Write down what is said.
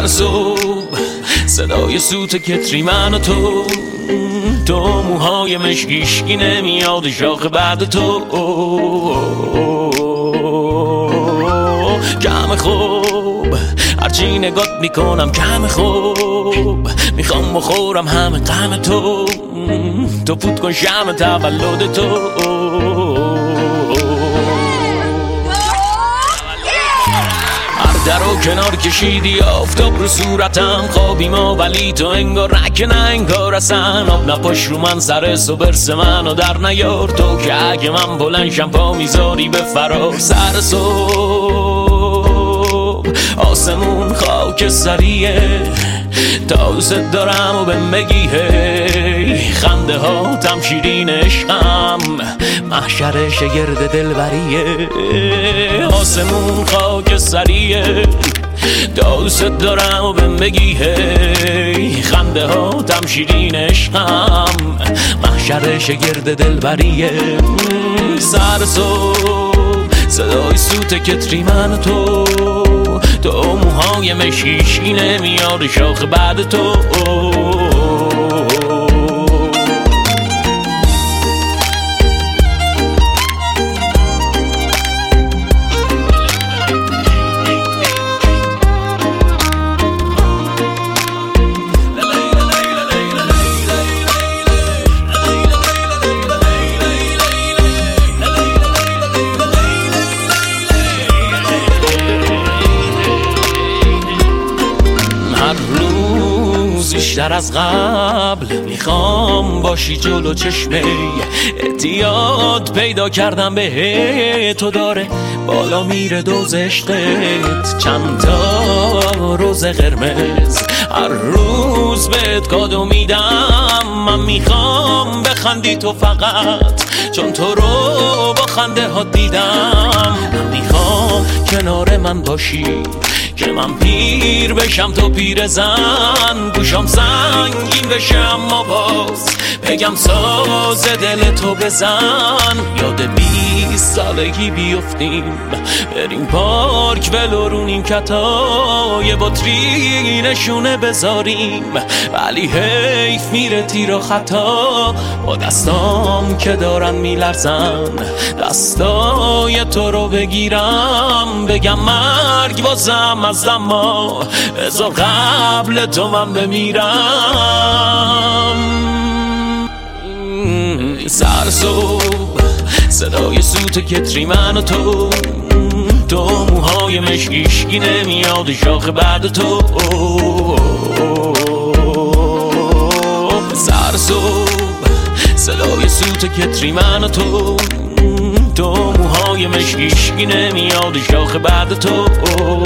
سر صبح صدای سوت کتری من و تو موهای مشکیشکی نمیاد شاخ بعد تو کم خوب هرچی نگات میکنم کم خوب میخوام بخورم همه غم تو فوت کن شمع تولد تو در و کنار کشیدی آفتاب رو صورتم خوابی ما ولی تو انگار رک نه انگار اصلا آب نپاش رو من سر برس منو در نیار تو که اگه من بلنشم پا میذاری به فرار سر صبح آسمون خاک سریه تا دوست دارم و بهم بگی هی خنده ها تم شیرین عشقم محشر شگرد دلبریه آسمون خاک سریه تا دوست دارم و بهم بگی هی خنده ها تم شیرین عشقم محشر شگرد دلبریه سر صبح صدای سوت کتری من و تو موهای مشیشکی نمیاد شاخ بعد تو بیشتر از قبل میخوام باشی جلو چشمه اعتیاد پیدا کردم به تو داره بالا میره دوز عشقت چند تا روز قرمز هر روز بهت کادو میدم من میخوام بخندی تو فقط چون تو رو با خنده ها دیدم من میخوام کنار من باشی که من پیر بشم تو پیر زن گوشم سنگین بشه اما باز بگم ساز دل تو بزن یاد 20 سالگی بیفتیم بریم پارک ولو رو نیمکتا یه بطری نشونه بذاریم ولی حیف میره تیر و خطا با دستام که دارن میلرزن دستای تو رو بگیرم بگم مرگ بازم از دما بذار قبل تو من بمیرم سر صبح صدای سوت کتری من و تو موهای مشکیشکی نمیاد شاخ بعد تو سر صبح صدای سوت کتری من و تو موهای مشکیشکی نمیاد شاخ بعد تو